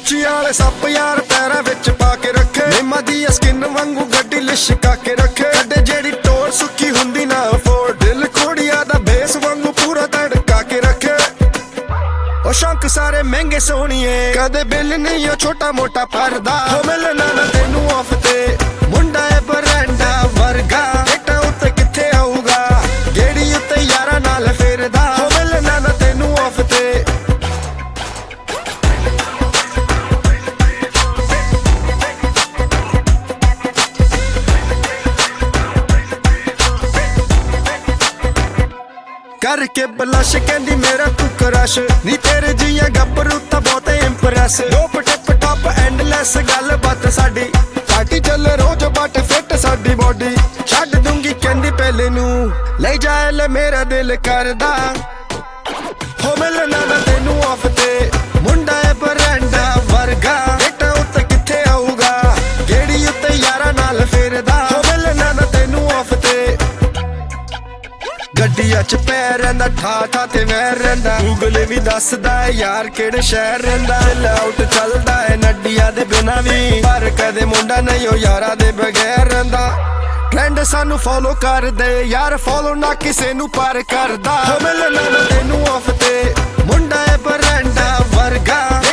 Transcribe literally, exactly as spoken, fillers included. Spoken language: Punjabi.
ਗੁੱਚੀ ਵਾਲੇ ਸੱਪ ਯਾਰ ਪੈਰਾਂ ਵਿੱਚ ਪਾ ਕੇ ਰੱਖੇ, ਨਿੰਮਾਂ ਦੀ ਸਕਿਨ ਵਾਂਗੂ ਗੱਡੀ ਲਿਸ਼ਕਾ ਕੇ ਰੱਖੇ, ਕਦੇ ਜਿਹੜੀ ਟੋਰ ਸੁੱਕੀ ਹੁੰਦੀ ਨਾ ਫੋਰ, ਦਿਲ ਕੋੜੀਆਂ ਦਾ ਬੇਸ ਵਾਂਗੂ ਪੂਰਾ ਧੜਕਾ ਕੇ ਰੱਖੇ। ਉਹ ਸ਼ੌਂਕ ਸਾਰੇ ਮਹਿੰਗੇ ਸੋਹਣੀਏ, ਕਦੇ ਬਿੱਲ ਨਹੀਂ ਉਹ ਛੋਟਾ ਮੋਟਾ ਭਰਦਾ, ਹੋ ਮਿਲਣਾ ਨਾ ਤੈਨੂੰ ਆਫ ਤੇ ਮੁੰਡਾ ਏ ਬਰਾਂਡਾ ਵਰਗਾ, ਇੱਟਾਂ ਉੱਤੇ ਕਿੱਥੇ ਆਊਗਾ ਗੇੜੀ ਉੱਤੇ ਯਾਰਾਂ ਨਾਲ ਫਿਰਦਾ, ਹੋ ਮਿਲਣਾ ਨਾ ਤੈਨੂੰ ਆਫ ਤੇ। करके बलश कहंदी मेरा तू क्रश, नी तेरे जियां गब्बरू तां बहुत impress, dope tip top endless गल बात साडी, पार्टी चले रोज बट फिट साडी बॉडी, छड्ड दूंगी कहंदी पहले नू ले जाए ले मेरा दिल करदा, हो मिलना ना तैनू आफ ते मुंडा ए बरांडा वर्गा, इट्टां उत्ते कित्थे आऊगा गेड़ी उत्ते यारां नाल फिरदा, हो मिलना ना तैनू आफ ते। ਗੱਡੀਆਂ ਚ ਪੈ ਰਹਿੰਦਾ ਠਾ ਠਾ ਤੇ ਵਹਿ ਰਹਿੰਦਾ, ਗੂਗਲ ਵੀ ਦੱਸਦਾ ਏ ਯਾਰ ਕਿਹੜੇ ਸ਼ਹਿਰ ਰਹਿੰਦਾ, ਲਾਊਟ ਚੱਲਦਾ ਏ ਨੱਡੀਆਂ ਦੇ ਬਿਨਾਂ ਵੀ, ਪਰ ਕਦੇ ਮੁੰਡਾ ਨਹੀਂ ਉਹ ਯਾਰਾਂ ਦੇ ਬਗੈਰ ਰਹਿੰਦਾ, ਟ੍ਰੈਂਡ ਸਾਨੂੰ ਫੋਲੋ ਕਰਦੇ ਯਾਰ ਫੋਲੋ ਨਾ ਕਿਸੇ ਨੂੰ ਪਰ ਕਰਦਾ, ਹੋ ਮਿਲਣਾ ਨਾ ਤੈਨੂੰ ਆਫ ਤੇ ਮੁੰਡਾ ਏ ਬਰਾਂਡਾ ਵਰਗਾ।